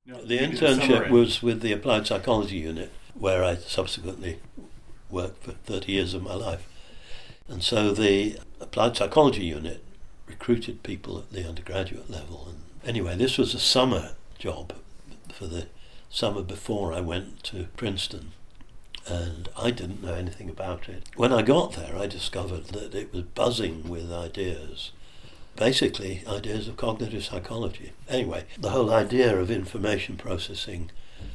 The internship was with the Applied Psychology Unit, where I subsequently worked for 30 years of my life. And so the Applied Psychology Unit recruited people at the undergraduate level. And anyway, this was a summer job for the summer before I went to Princeton. And I didn't know anything about it. When I got there, I discovered that it was buzzing with ideas. Basically, ideas of cognitive psychology. Anyway, the whole idea of information processing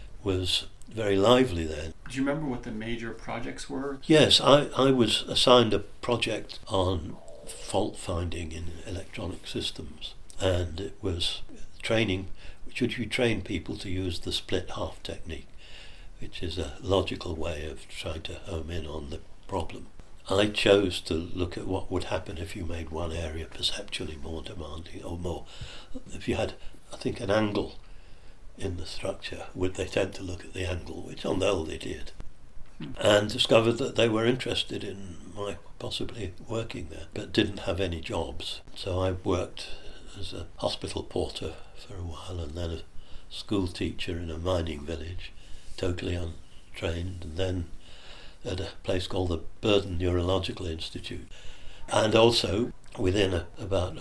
was very lively then. Do you remember what the major projects were? Yes, I was assigned a project on fault finding in electronic systems, and it was training. Should you train people to use the split half technique, which is a logical way of trying to home in on the problem. I chose to look at what would happen if you made one area perceptually more demanding, or more. If you had, I think, an angle in the structure, would they tend to look at the angle, which on the whole they did, and discovered that they were interested in my possibly working there, but didn't have any jobs. So I worked as a hospital porter for a while, and then a school teacher in a mining village, totally untrained, and then at a place called the Burden Neurological Institute. And also, within about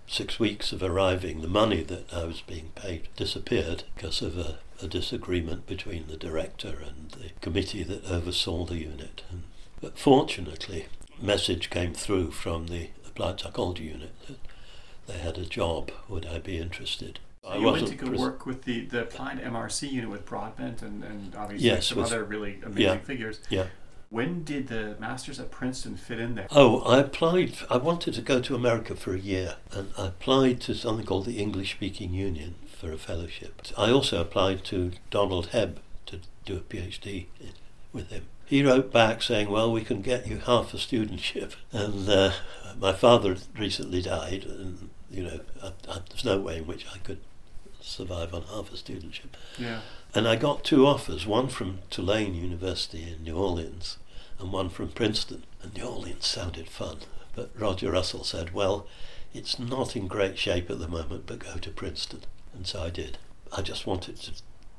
6 weeks of arriving, the money that I was being paid disappeared because of a disagreement between the director and the committee that oversaw the unit. But fortunately, a message came through from the Applied Psychology Unit that they had a job. Would I be interested? You went to go work with the Applied MRC unit with Broadbent and obviously some other really amazing figures. Yeah. When did the Masters at Princeton fit in there? Oh, I applied. I wanted to go to America for a year, and I applied to something called the English Speaking Union for a fellowship. I also applied to Donald Hebb to do a PhD with him. He wrote back saying, well, we can get you half a studentship. And my father recently died, and there's no way in which I could survive on half a studentship. Yeah. And I got 2 offers, one from Tulane University in New Orleans and one from Princeton. And New Orleans sounded fun, but Roger Russell said, well, it's not in great shape at the moment, but go to Princeton. And so I did. I just wanted to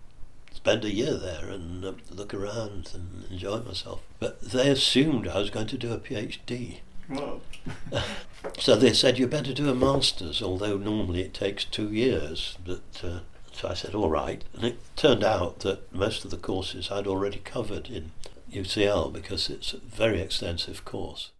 spend a year there and look around and enjoy myself. But they assumed I was going to do a PhD. Whoa. So they said, you better do a master's, although normally it takes 2 years. But so I said, all right. And it turned out that most of the courses I'd already covered in UCL because it's a very extensive course.